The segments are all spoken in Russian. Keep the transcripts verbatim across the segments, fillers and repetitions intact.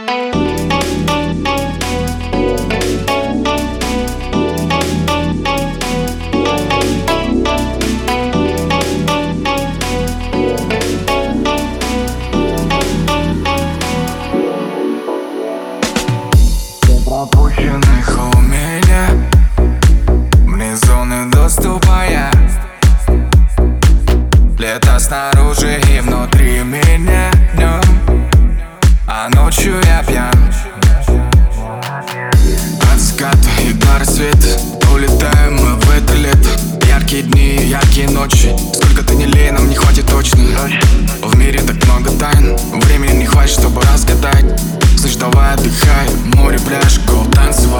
Пропущенных у меня вне зоны доступа я. Лето снаружи и внутри меня днем, а ночью я пьян. От заката и до рассвета улетаем мы в это лето. Яркие дни, яркие ночи, сколько ты не лей, нам не хватит точно. В мире так много тайн, времени не хватит, чтобы разгадать. Слышь, давай отдыхай, море, пляж, го танцевать.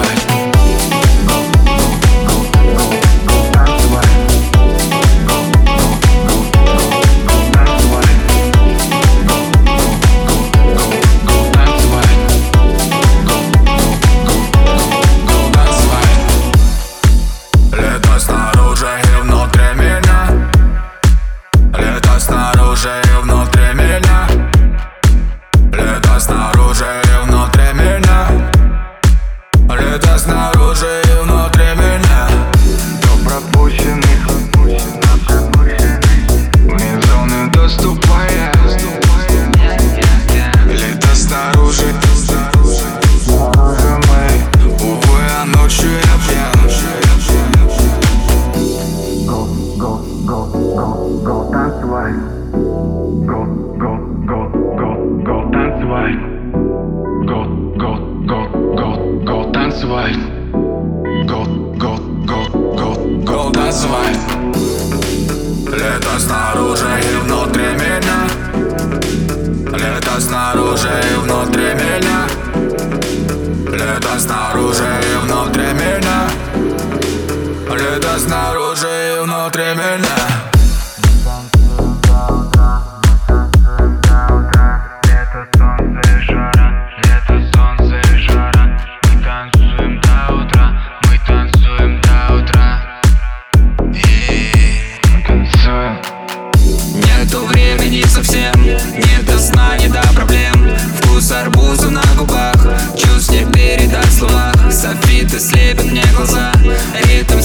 Лето снаружи и внутри меня. Лето снаружи и внутри меня. Лето снаружи и внутри меня. Лето снаружи и внутри меня. До пропущенных вне зоны доступа я. Лето снаружи, снаружи мы. Увы, а ночью я пьян. Go, go, go, go танцевать. Go, go, go, go, go танцевать. Go, go, go, go, go танцевать. Go, go, go, go, go танцевать. Лето снаружи и внутри меня. Лето снаружи и внутри меня. Лето снаружи и внутри меня. Лето снаружи и внутри меня. Нету времени совсем, нет до сна, не до проблем. Вкус арбуза на губах, чувств не передать в словах. Софиты слепят мне глаза, ритм